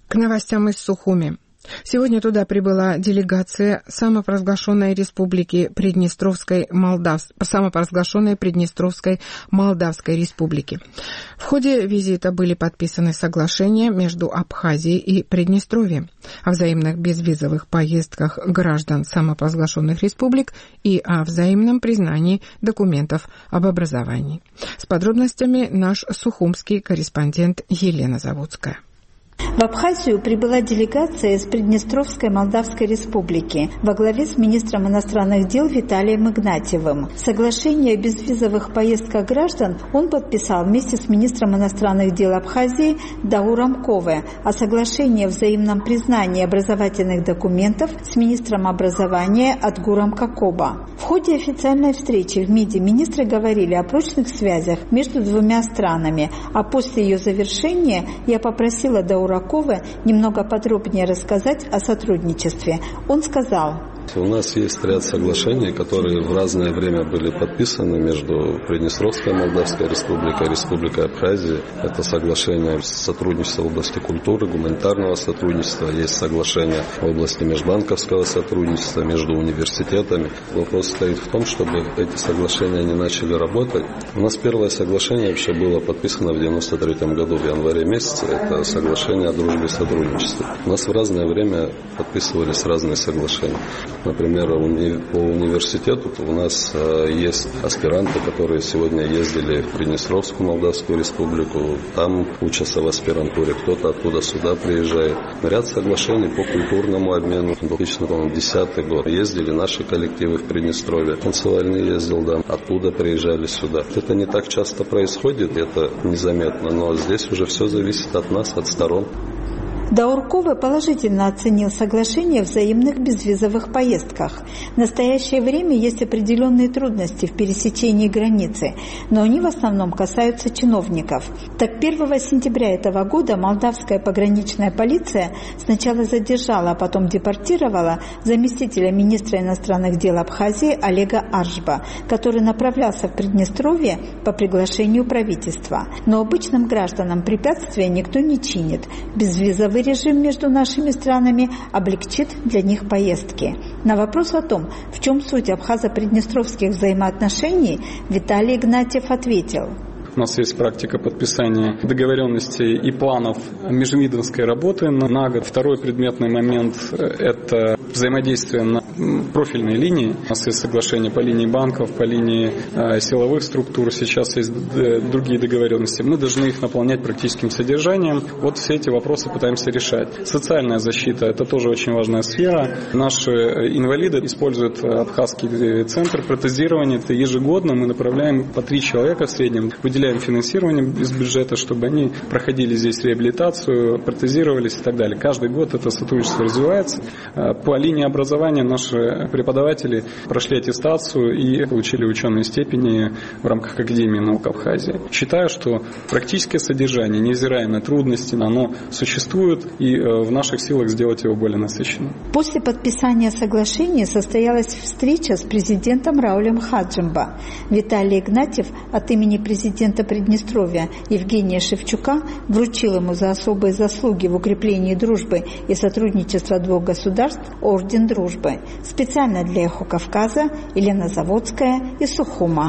К новостям из Сухуми. Сегодня туда прибыла делегация самопровозглашенной Приднестровской Молдавской Республики. В ходе визита были подписаны соглашения между Абхазией и Приднестровьем о взаимных безвизовых поездках граждан самопровозглашенных республик и о взаимном признании документов об образовании. С подробностями наш сухумский корреспондент Елена Заводская. В Абхазию прибыла делегация из Приднестровской Молдавской Республики во главе с министром иностранных дел Виталием Игнатьевым. Соглашение о безвизовых поездках граждан он подписал вместе с министром иностранных дел Абхазии Дауром Кове, а соглашение о взаимном признании образовательных документов с министром образования Адгуром Какоба. В ходе официальной встречи в МИДе министры говорили о прочных связях между двумя странами, а после ее завершения я попросила Даура Кове немного подробнее рассказать о сотрудничестве. Он сказал: у нас есть ряд соглашений, которые в разное время были подписаны между Приднестровской Молдавской Республикой и Республикой Абхазия. Это соглашение сотрудничества в области культуры, гуманитарного сотрудничества. Есть соглашение в области межбанковского сотрудничества между университетами. Вопрос стоит в том, чтобы эти соглашения не начали работать. У нас первое соглашение вообще было подписано в 1993 году, в январе месяце. Это соглашение о дружбе и сотрудничестве. У нас в разное время подписывались разные соглашения. Например, по университету у нас есть аспиранты, которые сегодня ездили в Приднестровскую Молдавскую Республику, там учатся в аспирантуре, кто-то оттуда сюда приезжает. Ряд соглашений по культурному обмену. В 2010 год ездили наши коллективы в Приднестровье, танцевальный ездил, да, оттуда приезжали сюда. Это не так часто происходит, это незаметно, но здесь уже все зависит от нас, от сторон. Даур Кове положительно оценил соглашение о взаимных безвизовых поездках. В настоящее время есть определенные трудности в пересечении границы, но они в основном касаются чиновников. Так, 1 сентября этого года молдавская пограничная полиция сначала задержала, а потом депортировала заместителя министра иностранных дел Абхазии Олега Аржба, который направлялся в Приднестровье по приглашению правительства. Но обычным гражданам препятствия никто не чинит. Безвизовый режим между нашими странами облегчит для них поездки. На вопрос о том, в чем суть абхазо-приднестровских взаимоотношений, Виталий Игнатьев ответил: у нас есть практика подписания договоренностей и планов межвидовской работы на год. Второй предметный момент – это взаимодействие на профильной линии. У нас есть соглашения по линии банков, по линии силовых структур. Сейчас есть другие договоренности. Мы должны их наполнять практическим содержанием. Вот все эти вопросы пытаемся решать. Социальная защита – это тоже очень важная сфера. Наши инвалиды используют абхазский центр протезирования. Это ежегодно мы направляем по 3 человека в среднем, выделяем финансирование из бюджета, чтобы они проходили здесь реабилитацию, протезировались и так далее. Каждый год это сотрудничество развивается. По линии образования наши преподаватели прошли аттестацию и получили ученые степени в рамках Академии наук Абхазии. Считаю, что практическое содержание, невзирая на трудности, оно существует, и в наших силах сделать его более насыщенным. После подписания соглашения состоялась встреча с президентом Раулем Хаджимба. Виталий Игнатьев от имени президента Приднестровья Евгения Шевчука вручил ему за особые заслуги в укреплении дружбы и сотрудничества двух государств орден дружбы. Специально для «Эхо Кавказа» Елена Заводская из Сухума.